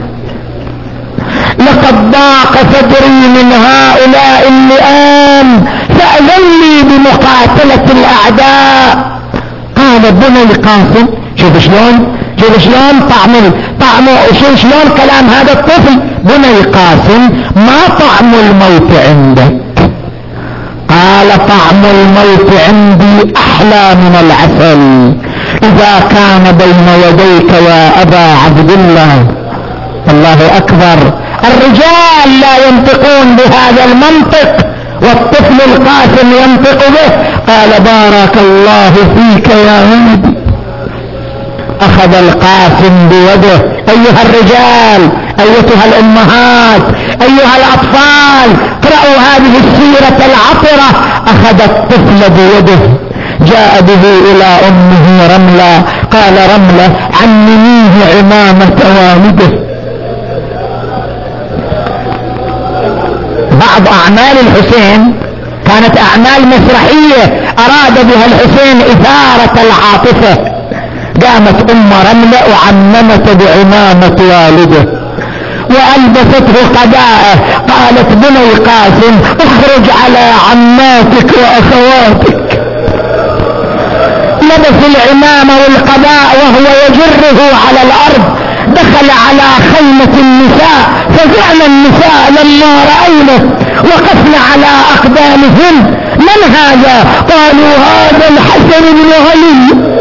لقد ضاق صدري من هؤلاء اللئام، فأذن لي بمقاتلة الاعداء. قال بني قاسم، شوف شلون شلون كلام هذا الطفل. بني قاسم ما طعم الموت عندك؟ قال طعم الموت عندي احلى من العسل اذا كان بين يديك يا ابا عبد الله. الله اكبر. الرجال لا ينطقون بهذا المنطق والطفل القاسم ينطق به. قال بارك الله فيك يا ولدي. اخذ القاسم بيده. ايها الرجال، ايتها الامهات، ايها الاطفال، اقرأوا هذه السيرة العطرة. اخذ الطفل بيده، جاء به الى امه رملة. قال رملة عمميه عمامة والده. بعض اعمال الحسين كانت اعمال مسرحية اراد بها الحسين اثارة العاطفة. قامت ام رملة وعممت بعمامة والده والبسته قباءه. قالت بني قاسم اخرج على عماتك واخواتك. لبس العمامة والقباء وهو يجره على الارض. دخل على خيمة النساء، فزعن النساء لما رأينه وقفن على اقدامهن. من هذا؟ قالوا هذا الحسن بن علي.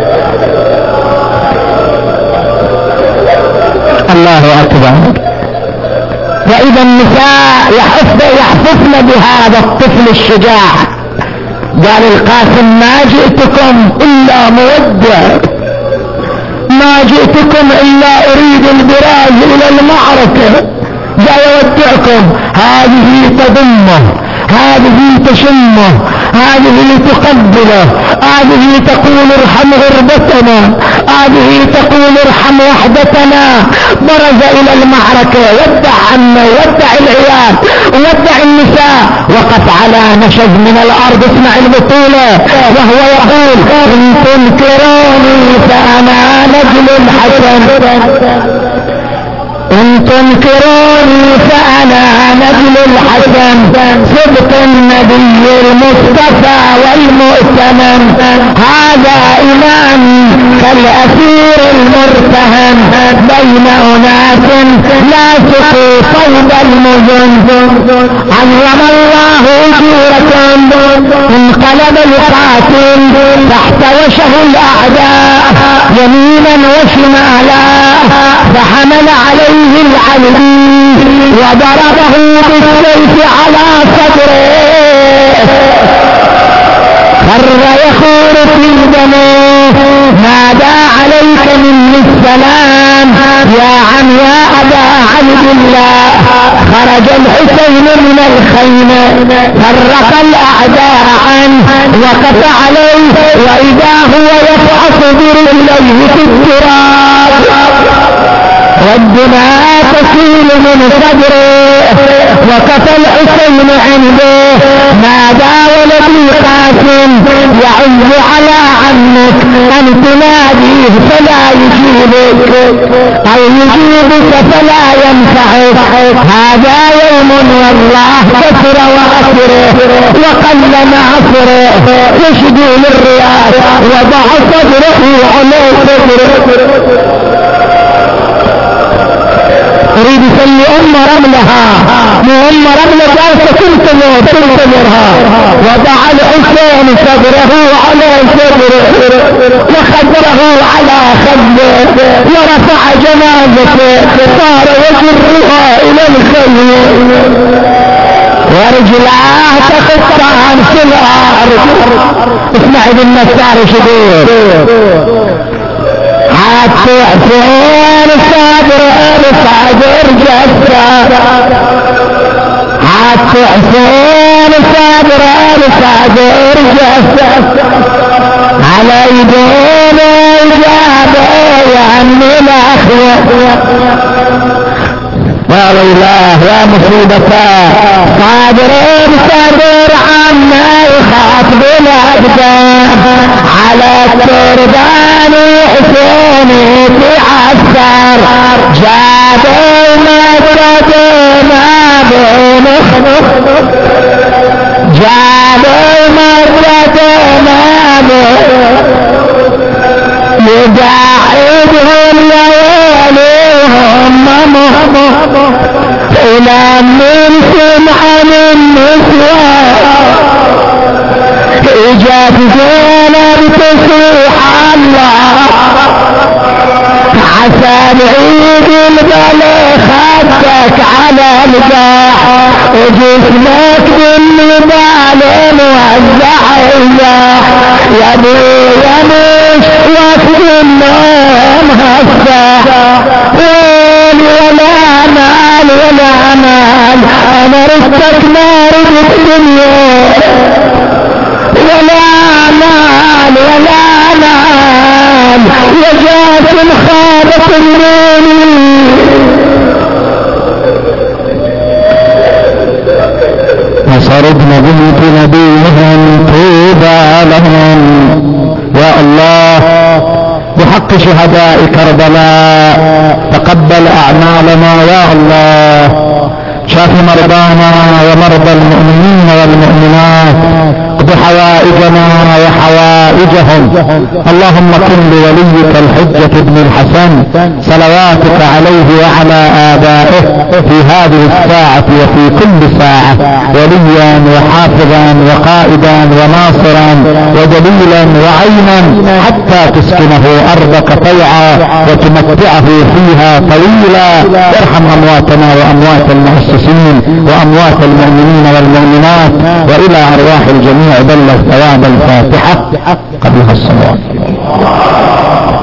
الله اكبر. واذا النساء يحفظن بهذا الطفل الشجاع. قال القاسم ما جئتكم الا مودع، ما جئتكم الا اريد البراز الى المعركة. جاء يودعكم. هذه تضمه، هذه تشمه، هذه تقبله، هذه تقول ارحم غربتنا، هذه تقول ارحم وحدتنا. برز الى المعركة، ودع عمه، ودع العيال، ودع النساء، وقف على نشز من الارض. اسمع البطولة وهو يقول ان تنكروني فانا نجل الحسن، ان تنكروني فانا نجل الحسن، صدق النبي المصطفى والمؤتمن. هذا امامي كالاسير المرتهن بين اناس لاصقوا صوب المزن. عظم الله اجوركم. انقلب القاتل تحت وشه الاعداء يمينا وشمالا، فحمل عليه العلي وضربه بالسيف على صدره، خر يخور في دمه. نادى عليك مني السلام يا عم يا ابا عبد الله. خرج الحسين من الخيمة فرق الاعداء عنه، وقف عليه واذا هو يفحص برجليه في التراب، والدماء تسيل من صدره. وقف الحسين عنده. نادى ولدي قاسم يعز على عمك ان تناديه فلا يجيبك، او يجيبك فلا ينفعك. هذا يوم والله كثر وأسره وقل معصره، يشدو للرياض وضع صدره على صدره. يريد يسمي رملها، مو رملة جالسة تنتظرها. وضع الحسين صدره على صدره وخده على خده ورفع جنازته، صار يجرها الى الخير ورجلاه تخطان في الارض. اسمع ابن نسار شديد، حتى حسين صابر جثة، حتى حسين صابر جثة على يدين الجابة يعني الاخوة. يا ويلاه يا مصيبته، صابر عما يخاطب الأقدام على التربان حسيني في عسكر جابوا مدرتنا بنخ، جابوا مدرتنا يقاعدهم لياليهم إلى منكم عن النسوان إجاب زينب تسيح الله عسى العيد البلي خدك على الجاح وجسمك بالنبال موزع الجاح يا بويا مش وفد النوم هفاح ولا مال انا رزقك نار الدنيا ولا مال وجات خالق النوني. وصربنا بنت نبيهم طوبى لهم. يا الله بحق شهداء كربلاء تقبل اعمالنا يا الله، شاف مرضانا ومرضى المؤمنين والمؤمنات، اقض حوائجنا وحوائجهم. اللهم كن لوليك الحجة ابن الحسن صلواتك عليه وعلى آبائه في هذه الساعة وفي كل ساعة وليا وحافظا وقائدا وناصرا ودليلا وعينا حتى تسكنه أرضك طيعا وتمتعه فيها طويلا. ارحم أمواتنا وأموات المؤسسين وأموات المؤمنين والمؤمنات، وإلى أرواح الجميع بلغ ثواب الفاتحة قبلها الصلاة.